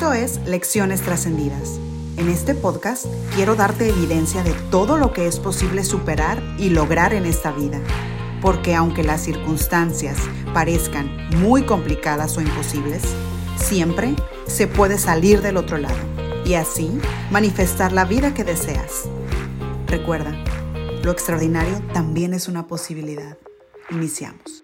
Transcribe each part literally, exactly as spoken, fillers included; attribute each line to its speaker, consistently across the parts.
Speaker 1: Esto es Lecciones Trascendidas. En este podcast quiero darte evidencia de todo lo que es posible superar y lograr en esta vida. Porque aunque las circunstancias parezcan muy complicadas o imposibles, siempre se puede salir del otro lado y así manifestar la vida que deseas. Recuerda, lo extraordinario también es una posibilidad. Iniciamos.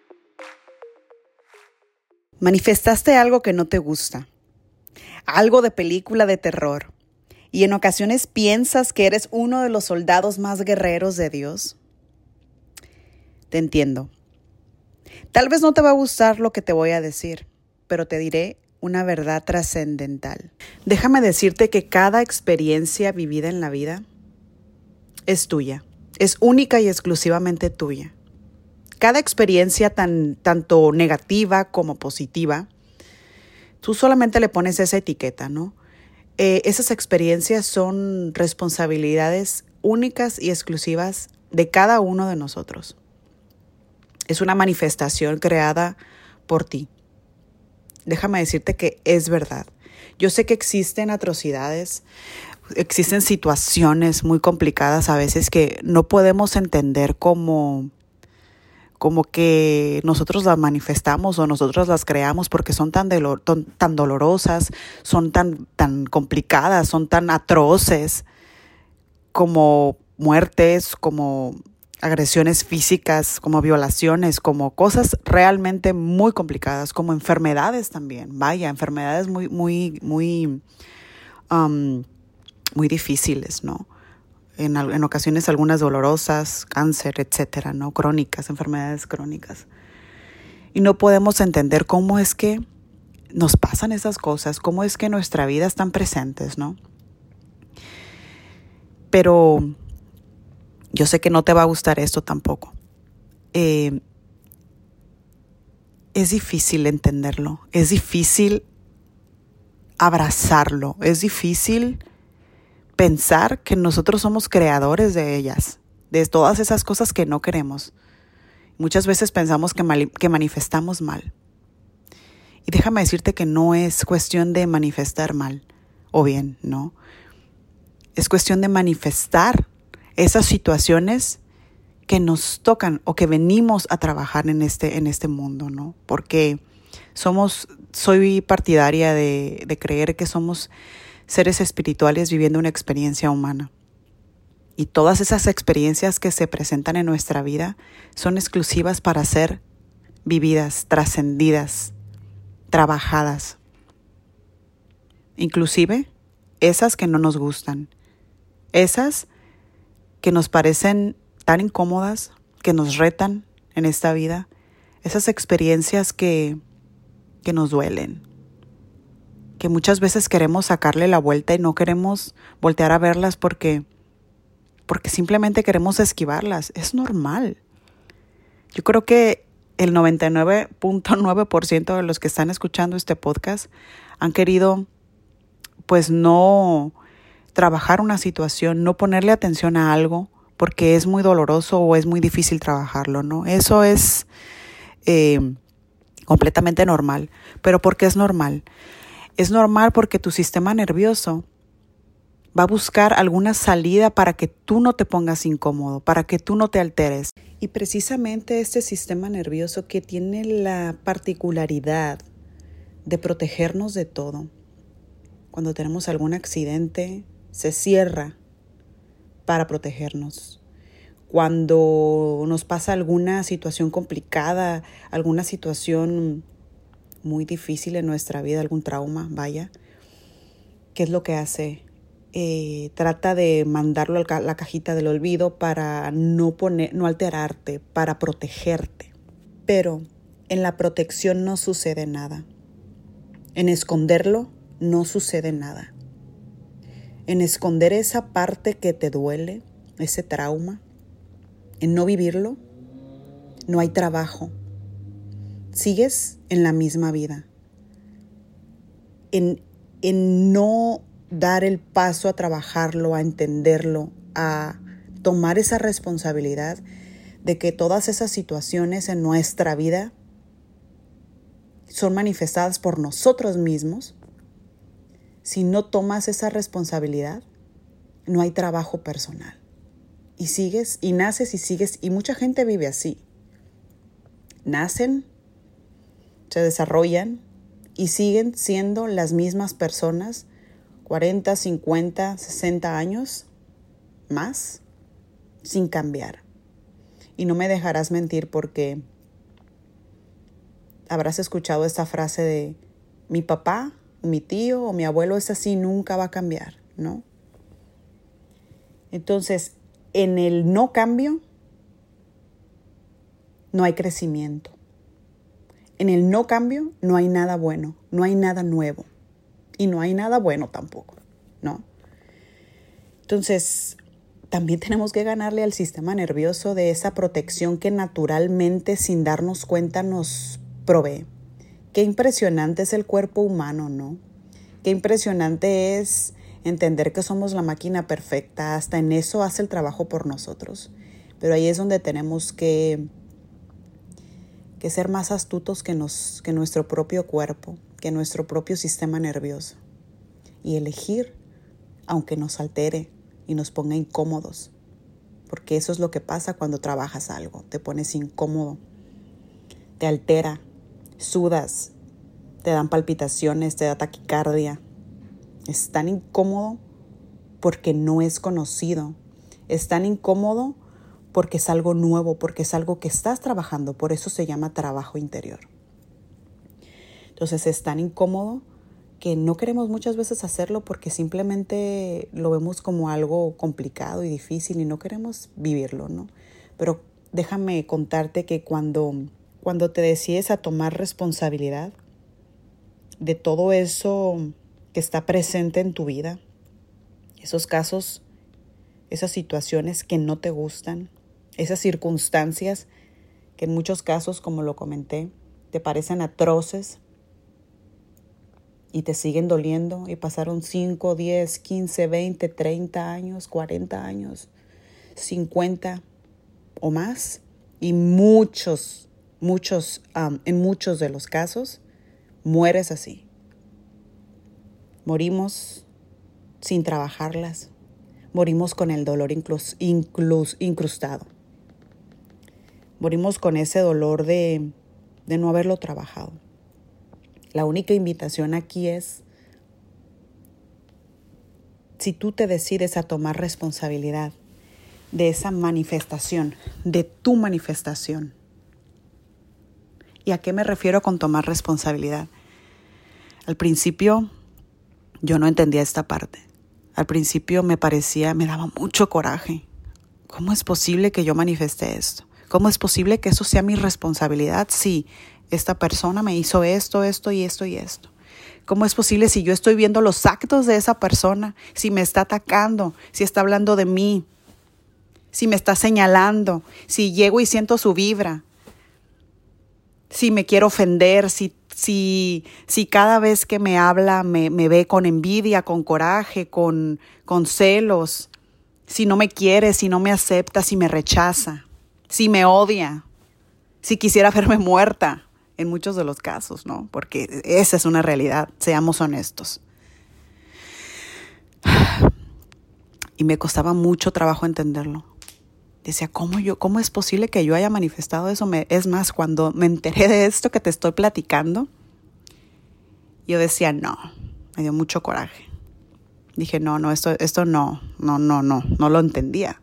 Speaker 1: Manifestaste algo que no te gusta, algo de película de terror, y en ocasiones piensas que eres uno de los soldados más guerreros de Dios. Te entiendo. Tal vez no te va a gustar lo que te voy a decir, pero te diré una verdad trascendental. Déjame decirte que cada experiencia vivida en la vida es tuya, es única y exclusivamente tuya. Cada experiencia, tan, tanto negativa como positiva, tú solamente le pones esa etiqueta, ¿no? Eh, esas experiencias son responsabilidades únicas y exclusivas de cada uno de nosotros. Es una manifestación creada por ti. Déjame decirte que es verdad. Yo sé que existen atrocidades, existen situaciones muy complicadas a veces que no podemos entender como... como que nosotros las manifestamos o nosotros las creamos porque son tan, dolo- ton- tan dolorosas, son tan, tan complicadas, son tan atroces como muertes, como agresiones físicas, como violaciones, como cosas realmente muy complicadas, como enfermedades también. Vaya, enfermedades muy, muy, muy, um, muy difíciles, ¿no? En, en ocasiones algunas dolorosas, cáncer, etcétera, ¿no? Crónicas, enfermedades crónicas. Y no podemos entender cómo es que nos pasan esas cosas, cómo es que en nuestra vida están presentes, ¿no? Pero yo sé que no te va a gustar esto tampoco. Eh, es difícil entenderlo, es difícil abrazarlo, es difícil pensar que nosotros somos creadores de ellas, de todas esas cosas que no queremos. Muchas veces pensamos que, mal, que manifestamos mal. Y déjame decirte que no es cuestión de manifestar mal o bien, ¿no? Es cuestión de manifestar esas situaciones que nos tocan o que venimos a trabajar en este, en este mundo, ¿no? Porque somos, soy partidaria de, de creer que somos seres espirituales viviendo una experiencia humana. Y todas esas experiencias que se presentan en nuestra vida son exclusivas para ser vividas, trascendidas, trabajadas. Inclusive esas que no nos gustan, esas que nos parecen tan incómodas, que nos retan en esta vida, esas experiencias que, que nos duelen, que muchas veces queremos sacarle la vuelta y no queremos voltear a verlas porque, porque simplemente queremos esquivarlas. Es normal. Yo creo que el noventa y nueve punto nueve por ciento de los que están escuchando este podcast han querido, pues, no trabajar una situación, no ponerle atención a algo porque es muy doloroso o es muy difícil trabajarlo, ¿no? Eso es eh, completamente normal. ¿Pero por qué es normal? Es normal porque tu sistema nervioso va a buscar alguna salida para que tú no te pongas incómodo, para que tú no te alteres. Y precisamente este sistema nervioso que tiene la particularidad de protegernos de todo. Cuando tenemos algún accidente, se cierra para protegernos. Cuando nos pasa alguna situación complicada, alguna situación muy difícil en nuestra vida, algún trauma, vaya, ¿qué es lo que hace? Eh, trata de mandarlo a la cajita del olvido para no poner, no alterarte, para protegerte. Pero en la protección no sucede nada. En esconderlo no sucede nada. En esconder esa parte que te duele, ese trauma, en no vivirlo, no hay trabajo. Sigues en la misma vida. En, en no dar el paso a trabajarlo, a entenderlo, a tomar esa responsabilidad de que todas esas situaciones en nuestra vida son manifestadas por nosotros mismos, si no tomas esa responsabilidad, no hay trabajo personal. Y sigues, y naces y sigues, y mucha gente vive así. Nacen, se desarrollan y siguen siendo las mismas personas cuarenta, cincuenta, sesenta años más sin cambiar. Y no me dejarás mentir porque habrás escuchado esta frase de mi papá, mi tío o mi abuelo es así, nunca va a cambiar, ¿no? Entonces, en el no cambio no hay crecimiento. En el no cambio no hay nada bueno, no hay nada nuevo y no hay nada bueno tampoco, ¿no? Entonces, también tenemos que ganarle al sistema nervioso de esa protección que naturalmente, sin darnos cuenta, nos provee. Qué impresionante es el cuerpo humano, ¿no? Qué impresionante es entender que somos la máquina perfecta. Hasta en eso hace el trabajo por nosotros. Pero ahí es donde tenemos que, que ser más astutos que, nos, que nuestro propio cuerpo, que nuestro propio sistema nervioso. Y elegir, aunque nos altere y nos ponga incómodos. Porque eso es lo que pasa cuando trabajas algo. Te pones incómodo, te altera, sudas, te dan palpitaciones, te da taquicardia. Es tan incómodo porque no es conocido. Es tan incómodo porque es algo nuevo, porque es algo que estás trabajando. Por eso se llama trabajo interior. Entonces es tan incómodo que no queremos muchas veces hacerlo porque simplemente lo vemos como algo complicado y difícil y no queremos vivirlo, ¿no? Pero déjame contarte que cuando, cuando te decides a tomar responsabilidad de todo eso que está presente en tu vida, esos casos, esas situaciones que no te gustan, esas circunstancias que en muchos casos, como lo comenté, te parecen atroces y te siguen doliendo y pasaron cinco, diez, quince, veinte, treinta años, cuarenta años, cincuenta o más y muchos, muchos, um, en muchos de los casos, mueres así. Morimos sin trabajarlas. Morimos con el dolor inclus, inclus, incrustado. Morimos con ese dolor de, de no haberlo trabajado. La única invitación aquí es, si tú te decides a tomar responsabilidad de esa manifestación, de tu manifestación. ¿Y a qué me refiero con tomar responsabilidad? Al principio yo no entendía esta parte. Al principio me parecía, me daba mucho coraje. ¿Cómo es posible que yo manifieste esto? ¿Cómo es posible que eso sea mi responsabilidad si esta persona me hizo esto, esto y esto y esto? ¿Cómo es posible si yo estoy viendo los actos de esa persona, si me está atacando, si está hablando de mí, si me está señalando, si llego y siento su vibra, si me quiero ofender, si, si, si cada vez que me habla me, me ve con envidia, con coraje, con, con celos, si no me quiere, si no me acepta, si me rechaza, si me odia, si quisiera verme muerta, en muchos de los casos, ¿no? Porque esa es una realidad, seamos honestos. Y me costaba mucho trabajo entenderlo. Decía, ¿cómo, yo, ¿cómo es posible que yo haya manifestado eso? Me, es más, cuando me enteré de esto que te estoy platicando, yo decía, no, me dio mucho coraje. Dije, no, no, esto, esto no, no, no, no, no lo entendía.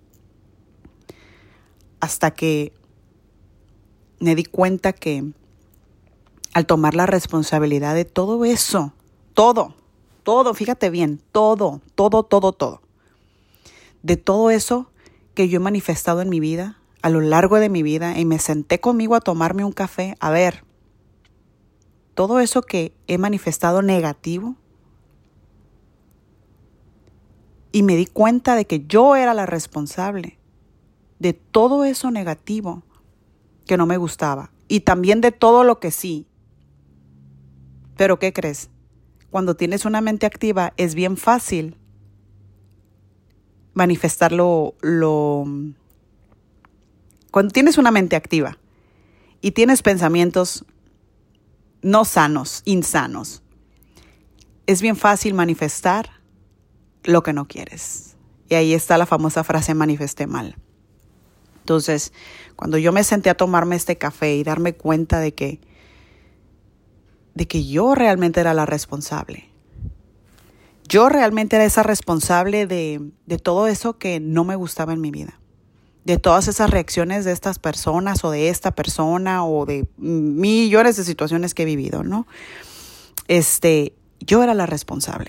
Speaker 1: Hasta que me di cuenta que al tomar la responsabilidad de todo eso, todo, todo, fíjate bien, todo, todo, todo, todo, de todo eso que yo he manifestado en mi vida, a lo largo de mi vida, y me senté conmigo a tomarme un café, a ver, todo eso que he manifestado negativo, y me di cuenta de que yo era la responsable de todo eso negativo que no me gustaba, y también de todo lo que sí. Pero ¿qué crees? Cuando tienes una mente activa es bien fácil manifestar lo, lo... Cuando tienes una mente activa y tienes pensamientos no sanos, insanos, es bien fácil manifestar lo que no quieres. Y ahí está la famosa frase manifesté mal. Entonces, cuando yo me senté a tomarme este café y darme cuenta de que, de que yo realmente era la responsable. Yo realmente era esa responsable de, de todo eso que no me gustaba en mi vida. De todas esas reacciones de estas personas o de esta persona o de millones de situaciones que he vivido, ¿no? Este, yo era la responsable.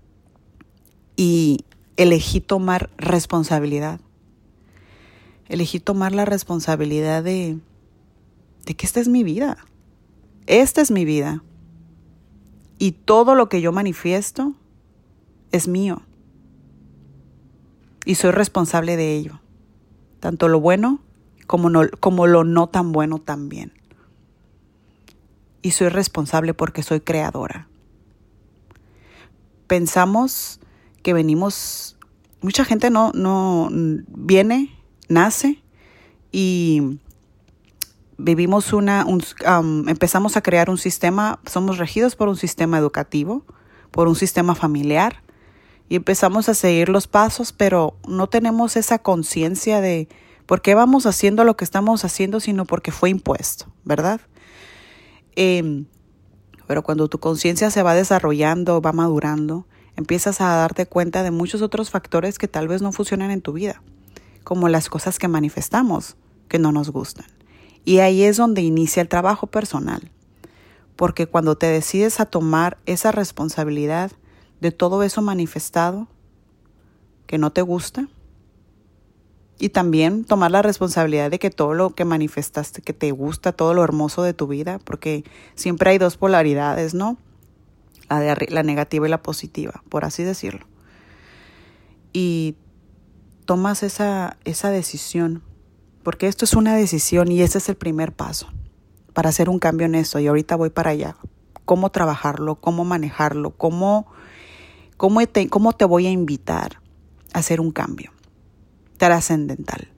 Speaker 1: Y elegí tomar responsabilidad. Elegí tomar la responsabilidad de, de que esta es mi vida. Esta es mi vida. Y todo lo que yo manifiesto es mío. Y soy responsable de ello. Tanto lo bueno como, no, como lo no tan bueno también. Y soy responsable porque soy creadora. Pensamos que venimos, mucha gente no, no viene, nace y vivimos una, un, um, empezamos a crear un sistema, somos regidos por un sistema educativo, por un sistema familiar y empezamos a seguir los pasos, pero no tenemos esa conciencia de por qué vamos haciendo lo que estamos haciendo, sino porque fue impuesto, ¿verdad? Eh, pero cuando tu conciencia se va desarrollando, va madurando, empiezas a darte cuenta de muchos otros factores que tal vez no funcionan en tu vida, como las cosas que manifestamos que no nos gustan. Y ahí es donde inicia el trabajo personal, porque cuando te decides a tomar esa responsabilidad de todo eso manifestado que no te gusta, y también tomar la responsabilidad de que todo lo que manifestaste que te gusta, todo lo hermoso de tu vida, porque siempre hay dos polaridades, ¿no? La, de, la negativa y la positiva, por así decirlo. Y tomas esa, esa decisión, porque esto es una decisión y ese es el primer paso para hacer un cambio en esto. Y ahorita voy para allá. Cómo trabajarlo, cómo manejarlo, cómo, cómo, te, cómo te voy a invitar a hacer un cambio trascendental.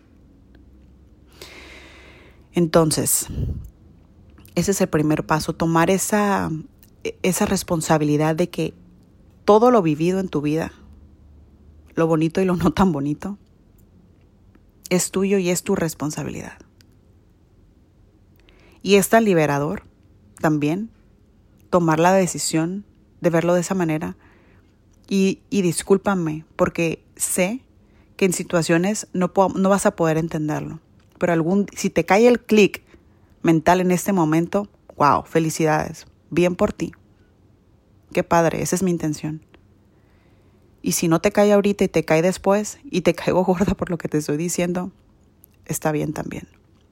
Speaker 1: Entonces, ese es el primer paso, tomar esa, esa responsabilidad de que todo lo vivido en tu vida, lo bonito y lo no tan bonito, es tuyo y es tu responsabilidad. Y es tan liberador también tomar la decisión de verlo de esa manera. Y, y discúlpame, porque sé que en situaciones no, po- no vas a poder entenderlo. Pero algún, si te cae el clic mental en este momento, wow, felicidades, bien por ti. Qué padre, esa es mi intención. Y si no te cae ahorita y te cae después y te caigo gorda por lo que te estoy diciendo, está bien también.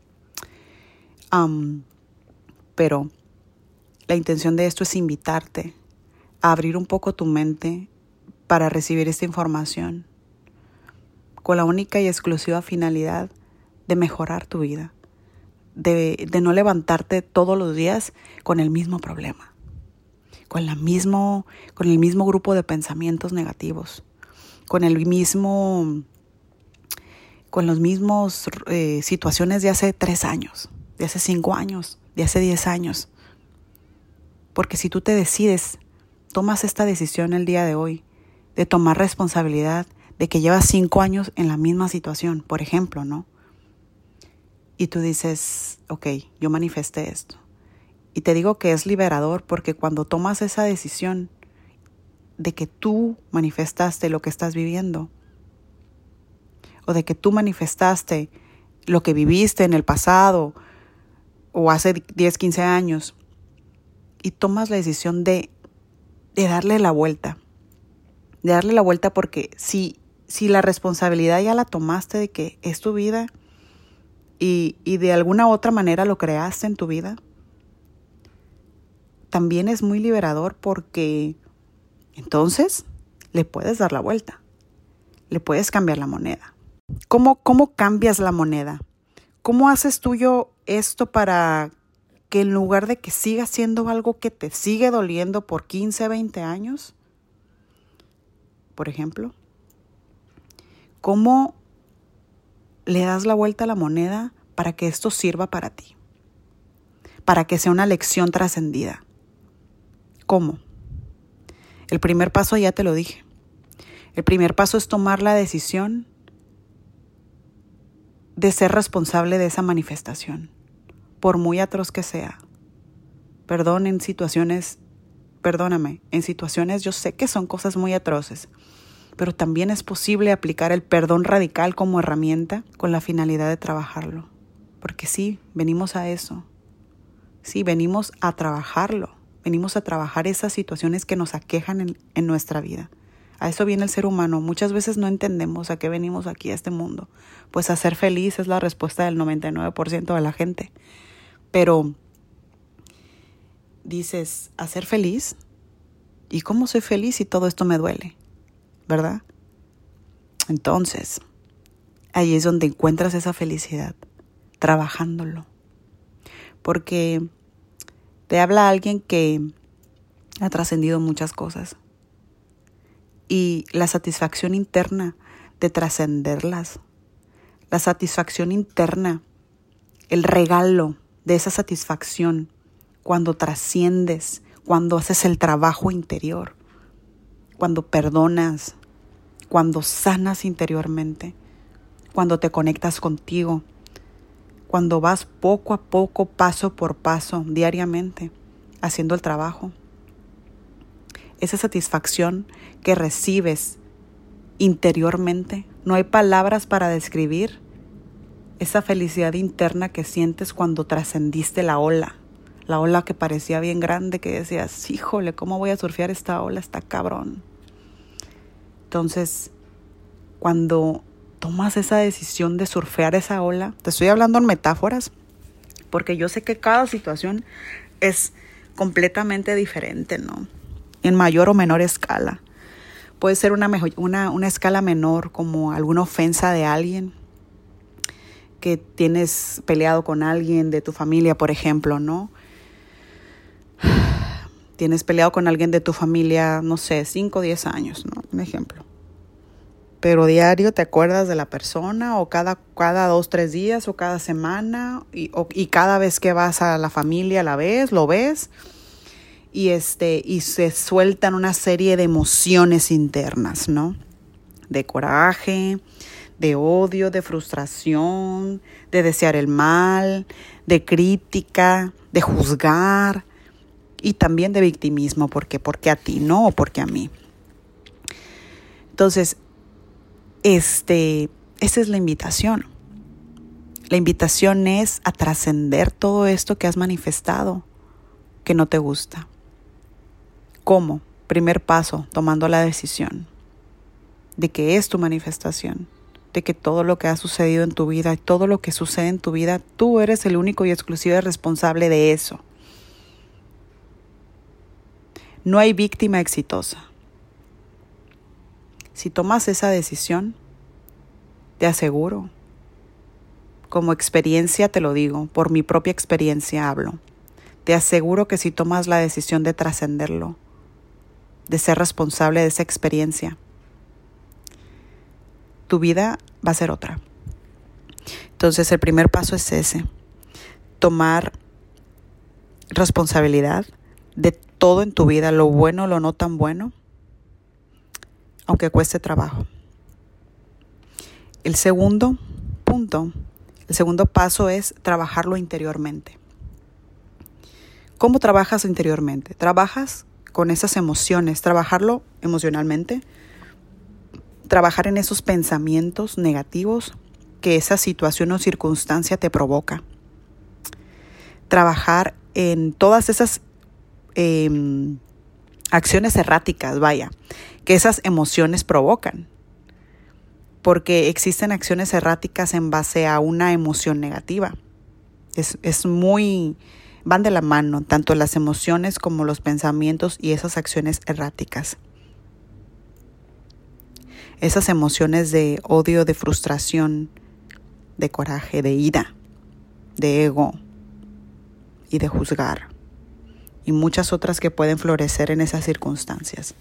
Speaker 1: Um, pero la intención de esto es invitarte a abrir un poco tu mente para recibir esta información con la única y exclusiva finalidad de mejorar tu vida, de, de no levantarte todos los días con el mismo problema, con, la mismo, con el mismo grupo de pensamientos negativos, con el mismo, con los mismos eh, situaciones de hace tres años, de hace cinco años, de hace diez años. Porque si tú te decides, tomas esta decisión el día de hoy, de tomar responsabilidad de que llevas cinco años en la misma situación, por ejemplo, ¿no? Y tú dices, ok, yo manifesté esto. Y te digo que es liberador porque cuando tomas esa decisión de que tú manifestaste lo que estás viviendo, o de que tú manifestaste lo que viviste en el pasado, o hace diez, quince años, y tomas la decisión de, de darle la vuelta, de darle la vuelta porque si, si la responsabilidad ya la tomaste de que es tu vida y, y de alguna otra manera lo creaste en tu vida, también es muy liberador porque entonces le puedes dar la vuelta, le puedes cambiar la moneda. ¿Cómo, cómo cambias la moneda? ¿Cómo haces tuyo esto para que en lugar de que siga siendo algo que te sigue doliendo por quince, veinte años, por ejemplo, cómo le das la vuelta a la moneda para que esto sirva para ti, para que sea una lección trascendida? ¿Cómo? El primer paso ya te lo dije. El primer paso es tomar la decisión de ser responsable de esa manifestación, por muy atroz que sea. Perdón en situaciones, perdóname, en situaciones yo sé que son cosas muy atroces, pero también es posible aplicar el perdón radical como herramienta con la finalidad de trabajarlo. Porque sí, venimos a eso. Sí, venimos a trabajarlo. Venimos a trabajar esas situaciones que nos aquejan en, en nuestra vida. A eso viene el ser humano. Muchas veces no entendemos a qué venimos aquí a este mundo. Pues a ser feliz es la respuesta del noventa y nueve por ciento de la gente. Pero dices, ¿a ser feliz? ¿Y cómo soy feliz si todo esto me duele? ¿Verdad? Entonces, ahí es donde encuentras esa felicidad, trabajándolo. Porque te habla alguien que ha trascendido muchas cosas. Y la satisfacción interna de trascenderlas, la satisfacción interna, el regalo de esa satisfacción cuando trasciendes, cuando haces el trabajo interior, cuando perdonas, cuando sanas interiormente, cuando te conectas contigo, cuando vas poco a poco, paso por paso, diariamente, haciendo el trabajo. Esa satisfacción que recibes interiormente, no hay palabras para describir esa felicidad interna que sientes cuando trascendiste la ola, la ola que parecía bien grande, que decías, híjole, ¿cómo voy a surfear esta ola? Está cabrón. Entonces, cuando tomas esa decisión de surfear esa ola, te estoy hablando en metáforas, porque yo sé que cada situación es completamente diferente, ¿no? En mayor o menor escala. Puede ser una, mejor, una, una escala menor, como alguna ofensa de alguien, que tienes peleado con alguien de tu familia, por ejemplo, ¿no? Tienes peleado con alguien de tu familia, no sé, cinco o diez años, ¿no? Un ejemplo. Pero diario te acuerdas de la persona, o cada, cada dos, tres días, o cada semana, y, o, y cada vez que vas a la familia la ves, lo ves, y, este, y se sueltan una serie de emociones internas, ¿no? De coraje, de odio, de frustración, de desear el mal, de crítica, de juzgar y también de victimismo, porque porque a ti no o porque a mí. Entonces, este, esa es la invitación. La invitación es a trascender todo esto que has manifestado que no te gusta. ¿Cómo? Primer paso, tomando la decisión de que es tu manifestación, de que todo lo que ha sucedido en tu vida, todo lo que sucede en tu vida, tú eres el único y exclusivo responsable de eso. No hay víctima exitosa. Si tomas esa decisión, te aseguro, como experiencia te lo digo, por mi propia experiencia hablo, te aseguro que si tomas la decisión de trascenderlo, de ser responsable de esa experiencia, tu vida va a ser otra. Entonces el primer paso es ese, tomar responsabilidad de todo en tu vida, lo bueno, lo no tan bueno, aunque cueste trabajo. El segundo punto, el segundo paso es trabajarlo interiormente. ¿Cómo trabajas interiormente? Trabajas con esas emociones, trabajarlo emocionalmente, trabajar en esos pensamientos negativos que esa situación o circunstancia te provoca. Trabajar en todas esas eh, acciones erráticas, vaya, que esas emociones provocan. Porque existen acciones erráticas en base a una emoción negativa. Es, es muy, van de la mano, tanto las emociones como los pensamientos y esas acciones erráticas. Esas emociones de odio, de frustración, de coraje, de ira, de ego y de juzgar. Y muchas otras que pueden florecer en esas circunstancias.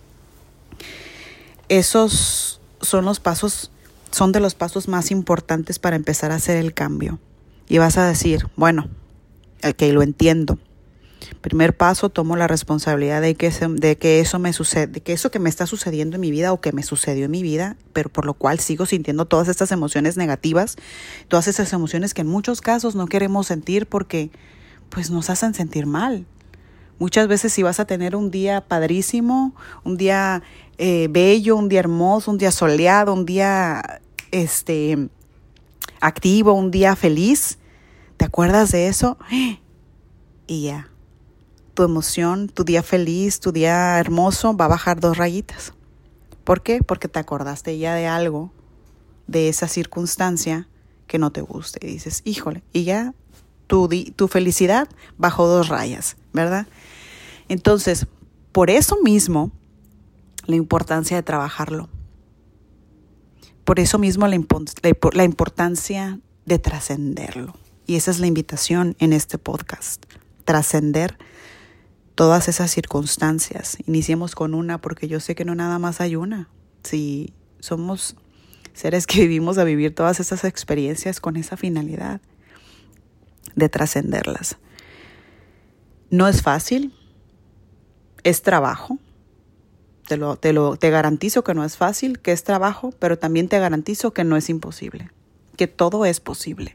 Speaker 1: Esos son los pasos, son de los pasos más importantes para empezar a hacer el cambio. Y vas a decir, bueno, ok, lo entiendo. Primer paso, tomo la responsabilidad de que, se, de que eso me sucede, de que eso que me está sucediendo en mi vida o que me sucedió en mi vida, pero por lo cual sigo sintiendo todas estas emociones negativas, todas esas emociones que en muchos casos no queremos sentir porque pues nos hacen sentir mal. Muchas veces si vas a tener un día padrísimo, un día eh, bello, un día hermoso, un día soleado, un día este, activo, un día feliz, ¿te acuerdas de eso? Y ya, tu emoción, tu día feliz, tu día hermoso va a bajar dos rayitas. ¿Por qué? Porque te acordaste ya de algo, de esa circunstancia que no te gusta. Y dices, híjole, y ya tu, tu felicidad bajó dos rayas, ¿verdad? Entonces, por eso mismo, la importancia de trabajarlo. Por eso mismo la, impo- la, la importancia de trascenderlo. Y esa es la invitación en este podcast. Trascender todas esas circunstancias. Iniciemos con una, porque yo sé que no nada más hay una. Si somos seres que vivimos a vivir todas esas experiencias con esa finalidad de trascenderlas. No es fácil. Es trabajo, te lo, te lo, te garantizo que no es fácil, que es trabajo, pero también te garantizo que no es imposible, que todo es posible.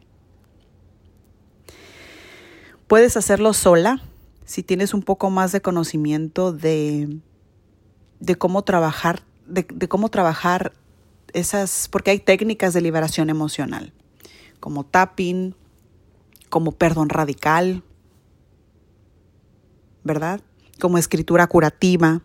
Speaker 1: Puedes hacerlo sola si tienes un poco más de conocimiento de, de cómo trabajar, de, de cómo trabajar esas, porque hay técnicas de liberación emocional, como tapping, como perdón radical, ¿verdad? Como escritura curativa,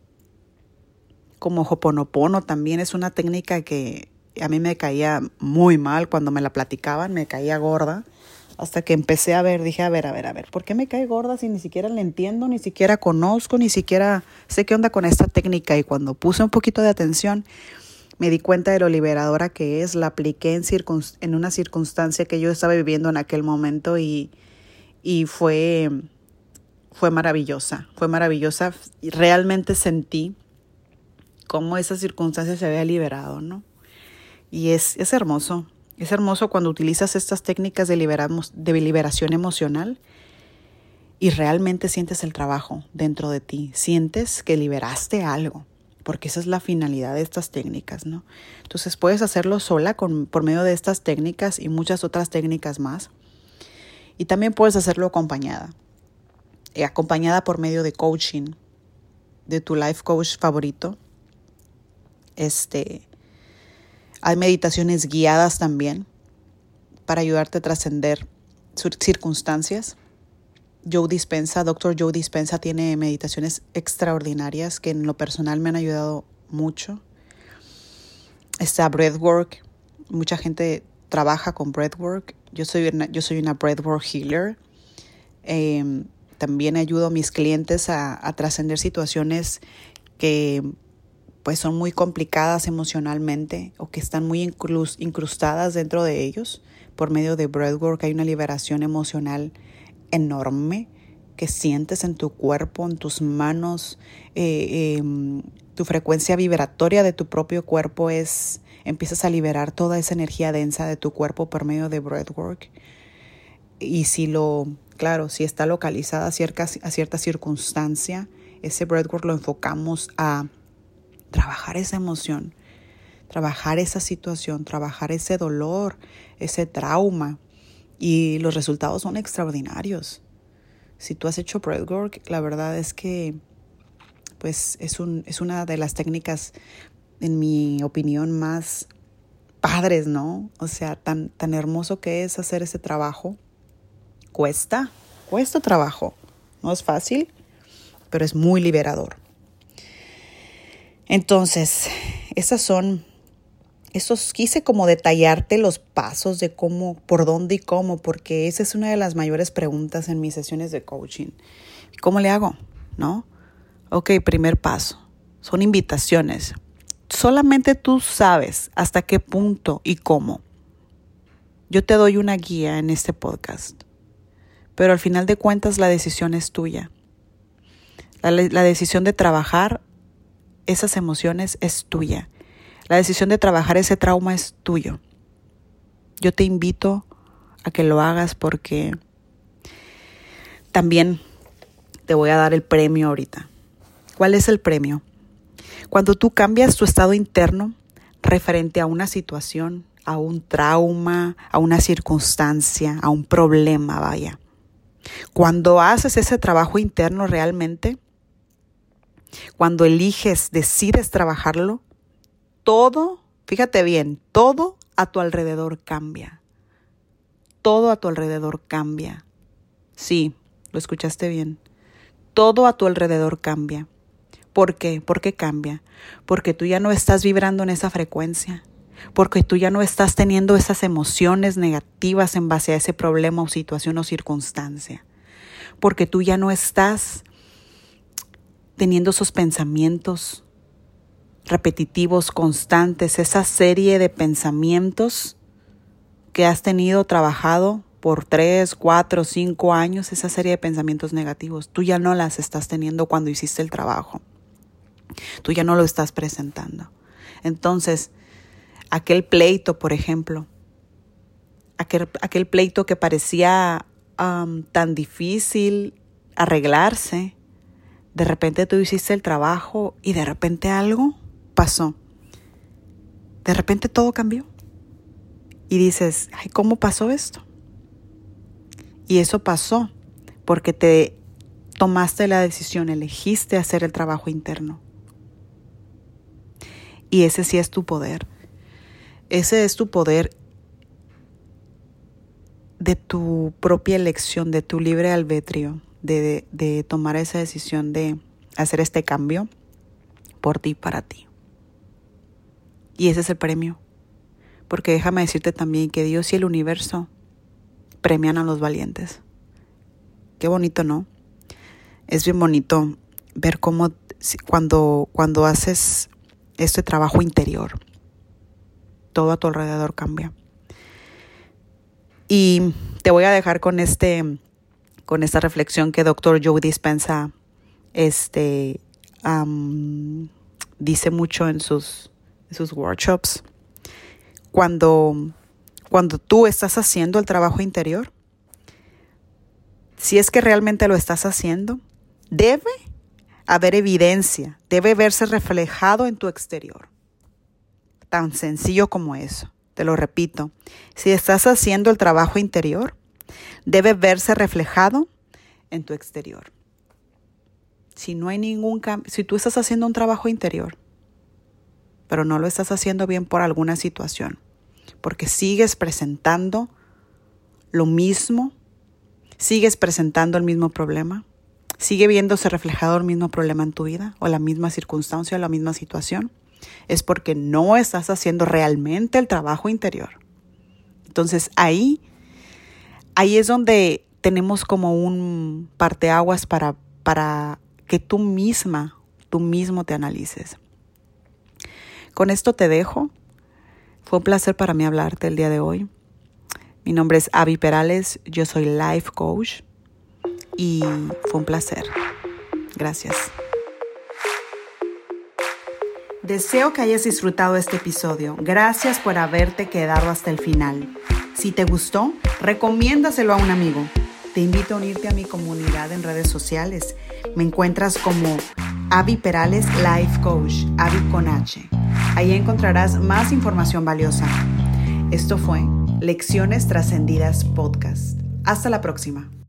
Speaker 1: como Ho'oponopono también es una técnica que a mí me caía muy mal cuando me la platicaban, me caía gorda, hasta que empecé a ver, dije, a ver, a ver, a ver, ¿por qué me cae gorda si ni siquiera la entiendo, ni siquiera conozco, ni siquiera sé qué onda con esta técnica? Y cuando puse un poquito de atención, me di cuenta de lo liberadora que es, la apliqué en, circun- en una circunstancia que yo estaba viviendo en aquel momento y, y fue... Fue maravillosa, fue maravillosa y realmente sentí cómo esa circunstancia se había liberado, ¿no? Y es, es hermoso, es hermoso cuando utilizas estas técnicas de, liberamos, de liberación emocional y realmente sientes el trabajo dentro de ti, sientes que liberaste algo, porque esa es la finalidad de estas técnicas, ¿no? Entonces puedes hacerlo sola con, por medio de estas técnicas y muchas otras técnicas más. Y también puedes hacerlo acompañada. acompañada por medio de coaching, de tu life coach favorito. Este, hay meditaciones guiadas también para ayudarte a trascender circunstancias. Joe Dispenza, doctor Joe Dispenza tiene meditaciones extraordinarias que en lo personal me han ayudado mucho. Está breathwork. Mucha gente trabaja con breathwork. Yo soy una, yo soy una breathwork healer. Eh, También ayudo a mis clientes a, a trascender situaciones que pues son muy complicadas emocionalmente o que están muy incrus, incrustadas dentro de ellos. Por medio de breathwork hay una liberación emocional enorme que sientes en tu cuerpo, en tus manos. Eh, eh, tu frecuencia vibratoria de tu propio cuerpo es, empiezas a liberar toda esa energía densa de tu cuerpo por medio de breathwork. Y si lo, claro, si está localizada a cierta, a cierta circunstancia, ese breathwork lo enfocamos a trabajar esa emoción, trabajar esa situación, trabajar ese dolor, ese trauma. Y los resultados son extraordinarios. Si tú has hecho breathwork, la verdad es que pues es, un, es una de las técnicas, en mi opinión, más padres, ¿no? O sea, tan, tan hermoso que es hacer ese trabajo. Cuesta, cuesta trabajo. No es fácil, pero es muy liberador. Entonces, esas son, esos quise como detallarte los pasos de cómo, por dónde y cómo, porque esa es una de las mayores preguntas en mis sesiones de coaching. ¿Cómo le hago? ¿No? Ok, primer paso. Son invitaciones. Solamente tú sabes hasta qué punto y cómo. Yo te doy una guía en este podcast. Pero al final de cuentas la decisión es tuya. La, la decisión de trabajar esas emociones es tuya. La decisión de trabajar ese trauma es tuyo. Yo te invito a que lo hagas porque también te voy a dar el premio ahorita. ¿Cuál es el premio? Cuando tú cambias tu estado interno referente a una situación, a un trauma, a una circunstancia, a un problema, vaya. Cuando haces ese trabajo interno realmente, cuando eliges, decides trabajarlo, todo, fíjate bien, todo a tu alrededor cambia. Todo a tu alrededor cambia. Sí, lo escuchaste bien. Todo a tu alrededor cambia. ¿Por qué? ¿Por qué cambia? Porque tú ya no estás vibrando en esa frecuencia. Porque tú ya no estás teniendo esas emociones negativas en base a ese problema o situación o circunstancia. Porque tú ya no estás teniendo esos pensamientos repetitivos, constantes, esa serie de pensamientos que has tenido trabajado por tres, cuatro, cinco años, esa serie de pensamientos negativos. Tú ya no las estás teniendo cuando hiciste el trabajo. Tú ya no lo estás presentando. Entonces, aquel pleito, por ejemplo, aquel, aquel pleito que parecía um, tan difícil arreglarse, de repente tú hiciste el trabajo y de repente algo pasó. De repente todo cambió. Y dices, ay, ¿cómo pasó esto? Y eso pasó porque te tomaste la decisión, elegiste hacer el trabajo interno. Y ese sí es tu poder. Ese es tu poder de tu propia elección, de tu libre albedrío, de, de, de tomar esa decisión de hacer este cambio por ti, para ti. Y ese es el premio. Porque déjame decirte también que Dios y el universo premian a los valientes. Qué bonito, ¿no? Es bien bonito ver cómo cuando, cuando haces este trabajo interior, todo a tu alrededor cambia. Y te voy a dejar con este, con esta reflexión que doctor Joe Dispenza este, um, dice mucho en sus, en sus workshops. Cuando, cuando tú estás haciendo el trabajo interior, si es que realmente lo estás haciendo, debe haber evidencia, debe verse reflejado en tu exterior. Tan sencillo como eso. Te lo repito, si estás haciendo el trabajo interior, debe verse reflejado en tu exterior. Si no hay ningún cambio, si tú estás haciendo un trabajo interior, pero no lo estás haciendo bien por alguna situación, porque sigues presentando lo mismo, sigues presentando el mismo problema, sigue viéndose reflejado el mismo problema en tu vida, o la misma circunstancia, o la misma situación, es porque no estás haciendo realmente el trabajo interior. Entonces ahí, ahí es donde tenemos como un parteaguas para, para que tú misma, tú mismo te analices. Con esto te dejo. Fue un placer para mí hablarte el día de hoy. Mi nombre es Abby Perales, yo soy Life Coach y fue un placer. Gracias. Deseo que hayas disfrutado este episodio. Gracias por haberte quedado hasta el final. Si te gustó, recomiéndaselo a un amigo. Te invito a unirte a mi comunidad en redes sociales. Me encuentras como Abby Perales Life Coach, Abby con H. Ahí encontrarás más información valiosa. Esto fue Lecciones Trascendidas Podcast. Hasta la próxima.